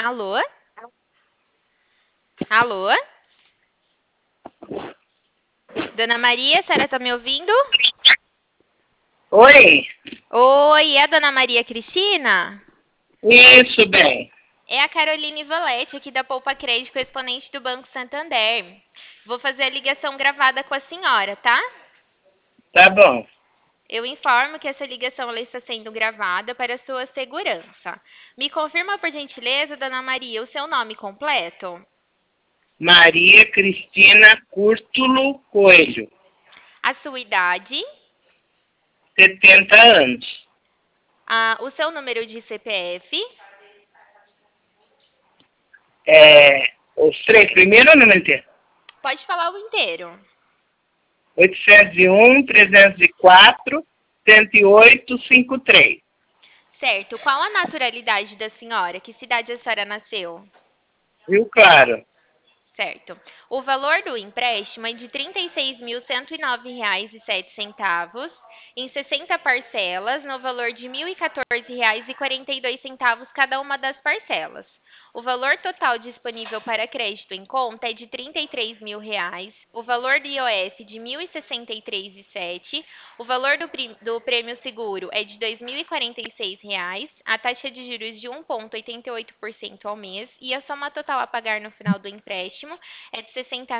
Alô? Alô? Dona Maria, a senhora tá me ouvindo? Oi, Oi, é a Dona Maria Cristina? isso, bem. É a Caroline Valete, aqui da Poupa Crédito, exponente do Banco Santander. Vou fazer a ligação gravada com a senhora, tá? Tá bom. Eu informo que essa ligação ela está sendo gravada para sua segurança. Me confirma, por gentileza, Dona Maria, o seu nome completo? Maria Cristina Cúrtulo Coelho, A sua idade? 70 anos. O seu número de CPF? Os três primeiros ou não inteiro? Pode falar o inteiro. 801-304-108-53. Certo. Qual a naturalidade da senhora? Que cidade a senhora nasceu? Rio Claro. Certo. O valor do empréstimo é de R$ 36.109,07 em 60 parcelas, no valor de R$ 1.014,42 cada uma das parcelas. O valor total disponível para crédito em conta é de R$ 33.000, o valor do IOF de R$ 1.063,07, o valor do prêmio seguro é de R$ 2.046, a taxa de juros de 1,88% ao mês e a soma total a pagar no final do empréstimo é de R$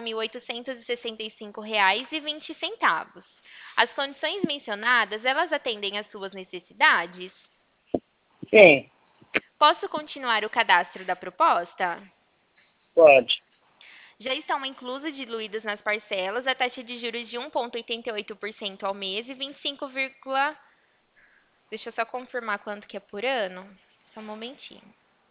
60.865,20. As condições mencionadas, elas atendem às suas necessidades? Sim, Posso continuar o cadastro da proposta? pode. Já estão inclusas e diluídas nas parcelas a taxa de juros de 1,88% ao mês e 25, deixa eu só confirmar quanto que é por ano. Só um momentinho.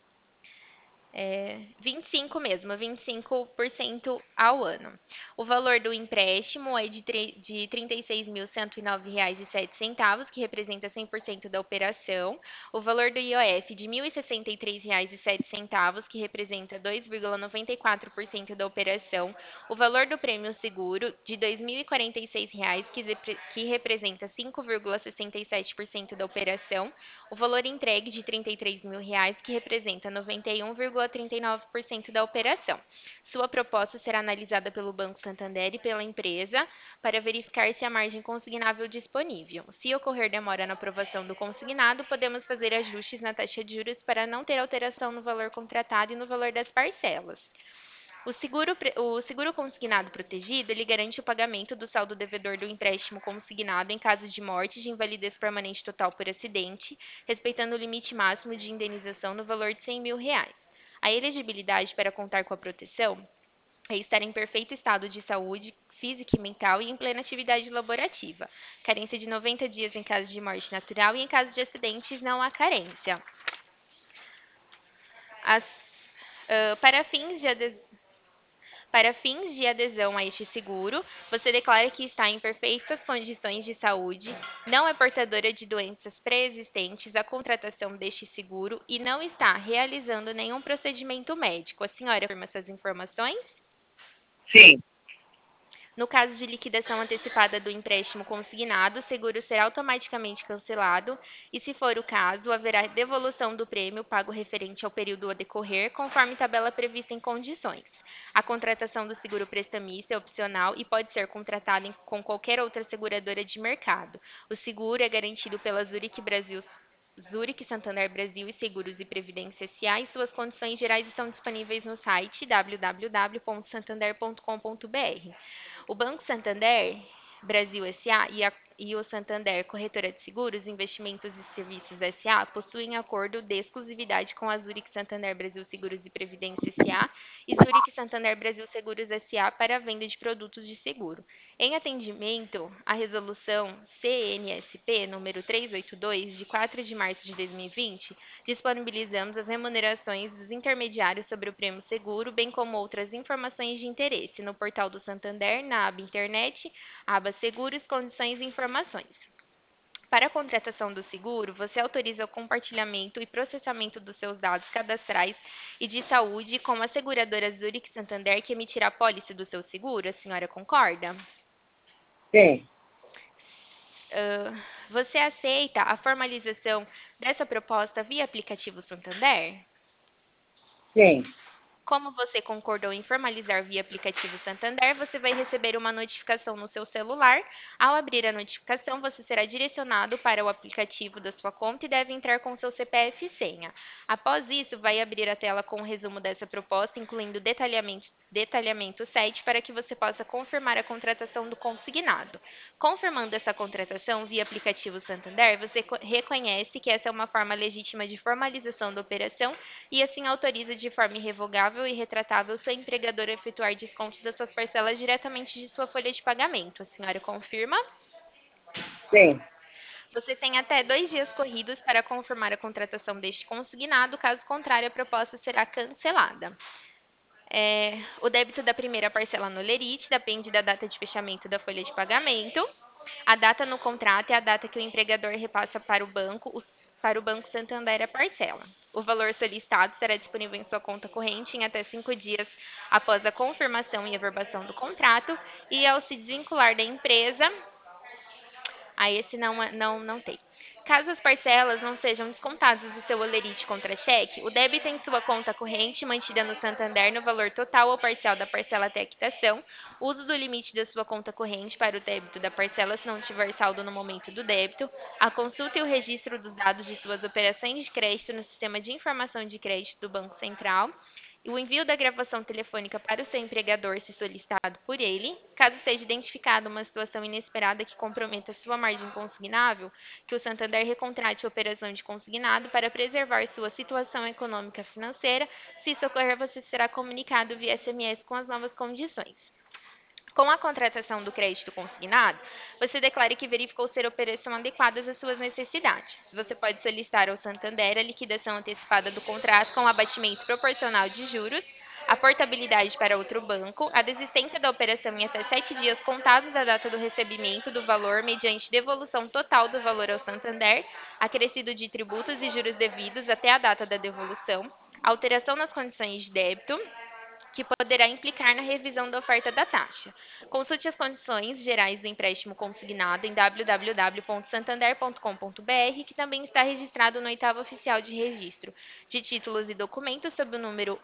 25 mesmo, 25% ao ano. O valor do empréstimo é de R$ 36.109,07, que representa 100% da operação. O valor do IOF de R$ 1.063,07, que representa 2,94% da operação. O valor do prêmio seguro de R$ 2.046, que representa 5,67% da operação. O valor entregue de R$ 33.000, que representa 91,39% da operação. Sua proposta será analisada pelo Banco Santander e pela empresa para verificar se há margem consignável disponível. Se ocorrer demora na aprovação do consignado, podemos fazer ajustes na taxa de juros para não ter alteração no valor contratado e no valor das parcelas. O seguro consignado protegido, ele garante o pagamento do saldo devedor do empréstimo consignado em caso de morte de invalidez permanente total por acidente, respeitando o limite máximo de indenização no valor de R$ 100.000. A elegibilidade para contar com a proteção é estar em perfeito estado de saúde física e mental e em plena atividade laborativa. Carência de 90 dias em caso de morte natural e em caso de acidentes não há carência. As, para fins de adesão a este seguro, você declara que está em perfeitas condições de saúde, não é portadora de doenças pré-existentes à contratação deste seguro e não está realizando nenhum procedimento médico. A senhora afirma essas informações? Sim, No caso de liquidação antecipada do empréstimo consignado, o seguro será automaticamente cancelado e, se for o caso, haverá devolução do prêmio pago referente ao período a decorrer, conforme tabela prevista em condições. A contratação do seguro prestamista é opcional e pode ser contratada com qualquer outra seguradora de mercado. O seguro é garantido pela Zurich Santander Brasil e Seguros e Previdência S.A. e suas condições gerais estão disponíveis no site www.santander.com.br. O Banco Santander Brasil S.A. e o Santander Corretora de Seguros, Investimentos e Serviços S.A. possuem acordo de exclusividade com a Zurich Santander Brasil Seguros e Previdência S.A. e Zurich Santander Brasil Seguros S.A. para a venda de produtos de seguro. Em atendimento à resolução CNSP número 382, de 4 de março de 2020, disponibilizamos as remunerações dos intermediários sobre o prêmio seguro, bem como outras informações de interesse no portal do Santander, na aba Internet, aba Seguros, Condições e Informações. Para a contratação do seguro, você autoriza o compartilhamento e processamento dos seus dados cadastrais e de saúde com a seguradora Zurich Santander que emitirá a pólice do seu seguro. A senhora concorda? sim. Você aceita a formalização dessa proposta via aplicativo Santander? Sim. Como você concordou em formalizar via aplicativo Santander, você vai receber uma notificação no seu celular. Ao abrir a notificação, você será direcionado para o aplicativo da sua conta e deve entrar com seu CPF e senha. Após isso, vai abrir a tela com o resumo dessa proposta, incluindo detalhamento 7, para que você possa confirmar a contratação do consignado. Confirmando essa contratação via aplicativo Santander, você reconhece que essa é uma forma legítima de formalização da operação e assim autoriza de forma irrevogável e retratável seu empregador a efetuar desconto das suas parcelas diretamente de sua folha de pagamento. A senhora confirma? Sim. Você tem até 2 dias corridos para confirmar a contratação deste consignado, caso contrário, a proposta será cancelada. O débito da primeira parcela no lerite depende da data de fechamento da folha de pagamento. A data no contrato é a data que o empregador repassa para o Banco Santander a parcela. O valor solicitado será disponível em sua conta corrente em até 5 dias após a confirmação e averbação do contrato e ao se desvincular da empresa, aí esse não tem. Caso as parcelas não sejam descontadas do seu holerite contra cheque, o débito em sua conta corrente, mantida no Santander no valor total ou parcial da parcela até a quitação, uso do limite da sua conta corrente para o débito da parcela se não tiver saldo no momento do débito, a consulta e o registro dos dados de suas operações de crédito no sistema de informação de crédito do Banco Central, e o envio da gravação telefônica para o seu empregador, se solicitado por ele, caso seja identificada uma situação inesperada que comprometa sua margem consignável, que o Santander recontrate a operação de consignado para preservar sua situação econômica financeira. Se isso ocorrer, você será comunicado via SMS com as novas condições. Com a contratação do crédito consignado, você declara que verificou ser a operação adequadas às suas necessidades. Você pode solicitar ao Santander a liquidação antecipada do contrato com abatimento proporcional de juros, a portabilidade para outro banco, a desistência da operação em até 7 dias contados da data do recebimento do valor mediante devolução total do valor ao Santander, acrescido de tributos e juros devidos até a data da devolução, alteração nas condições de débito, que poderá implicar na revisão da oferta da taxa. Consulte as condições gerais do empréstimo consignado em www.santander.com.br, que também está registrado no oitavo oficial de registro de títulos e documentos sob o número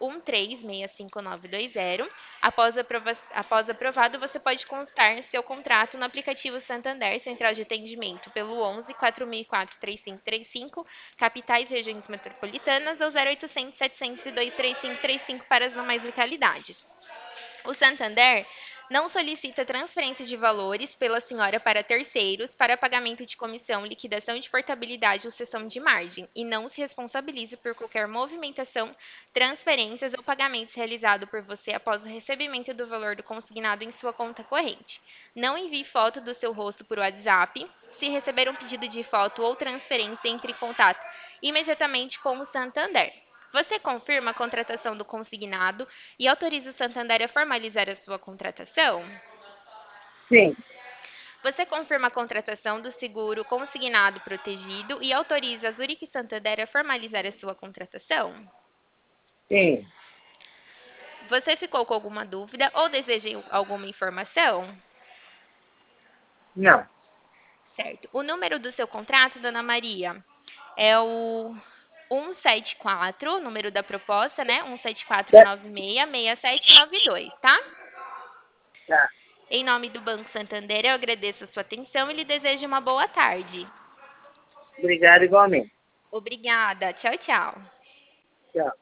1365920. Após aprovado, você pode consultar seu contrato no aplicativo Santander Central de Atendimento pelo 11 4004 3535, capitais e regiões metropolitanas, ou 0800 702 3535 para as demais localidades. O Santander não solicita transferência de valores pela senhora para terceiros para pagamento de comissão, liquidação de portabilidade ou cessão de margem e não se responsabiliza por qualquer movimentação, transferências ou pagamentos realizado por você após o recebimento do valor do consignado em sua conta corrente. Não envie foto do seu rosto por WhatsApp. Se receber um pedido de foto ou transferência, entre em contato imediatamente com o Santander. Você confirma a contratação do consignado e autoriza o Santander a formalizar a sua contratação? Sim. Você confirma a contratação do seguro consignado protegido e autoriza a Zurich Santander a formalizar a sua contratação? Sim. Você ficou com alguma dúvida ou deseja alguma informação? Não. Certo. O número do seu contrato, dona Maria, é o 174, número da proposta, né? Tá. 174966792, tá? Tá. Em nome do Banco Santander, eu agradeço a sua atenção e lhe desejo uma boa tarde. Obrigado igualmente. Obrigada. Tchau, tchau. Tchau.